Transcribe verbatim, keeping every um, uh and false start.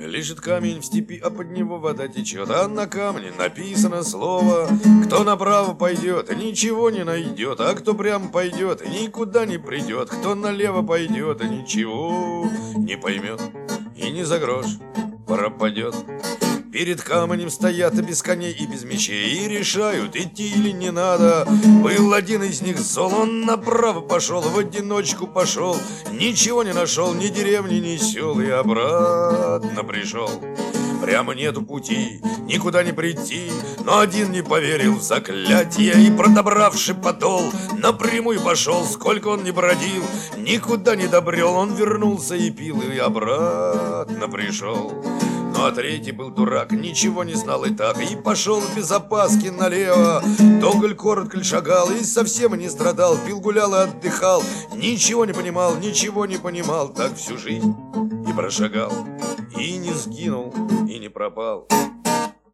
Лежит камень в степи, а под него вода течет, а на камне написано слово: кто направо пойдет, ничего не найдет, а кто прямо пойдет, никуда не придет, кто налево пойдет, ничего не поймет и ни за грош пропадет. Перед камнем стоят без коней и без мечей, и решают, идти или не надо. Был один из них зол, он направо пошел, в одиночку пошел, ничего не нашел, ни деревни, ни сел, и обратно пришел. Прямо нету пути, никуда не прийти, но один не поверил в заклятие и, продобравши подол, напрямую пошел. Сколько он не бродил, никуда не добрел, он вернулся и пил, и обратно пришел. Ну а третий был дурак, ничего не знал и так, и пошел без опаски налево. Долго ль, коротко ль шагал, и совсем не страдал, пил, гулял и отдыхал, ничего не понимал, ничего не понимал, так всю жизнь и прошагал, и не сгинул, и не пропал.